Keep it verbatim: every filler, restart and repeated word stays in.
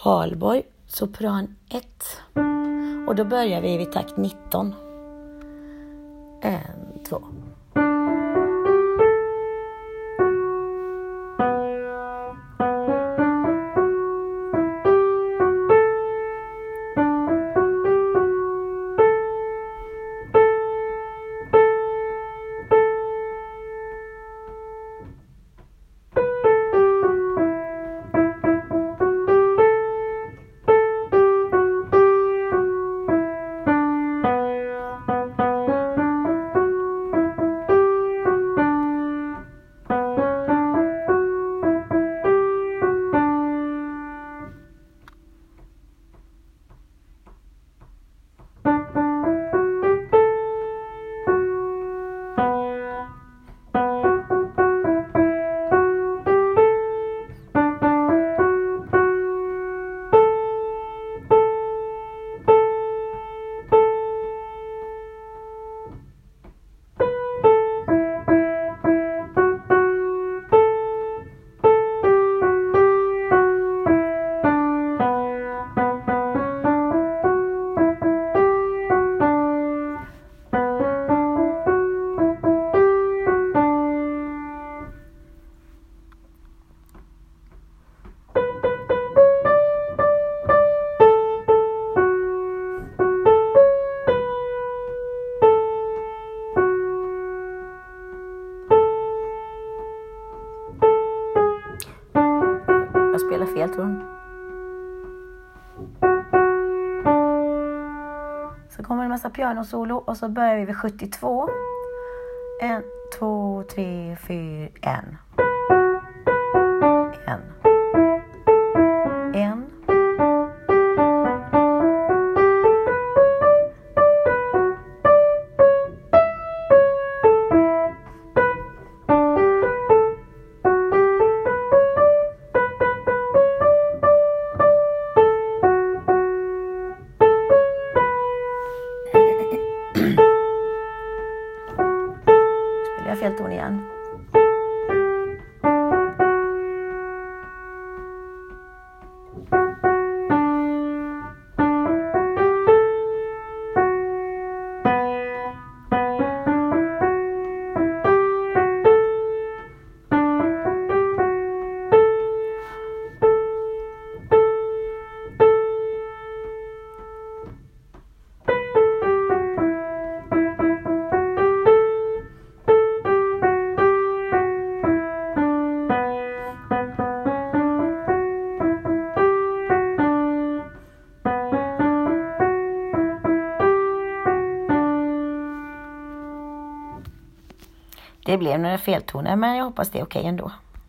Karlborg, sopran ett. Och då börjar vi vid takt nitton. En, två. Jag spelar fel ton. Så kommer en massa pianosolo och så börjar vi vid sjuttiotvå. En, två, tre, fyra, en. En. En. Jag fel ton igen. Det blev några feltoner, men jag hoppas det är okej ändå.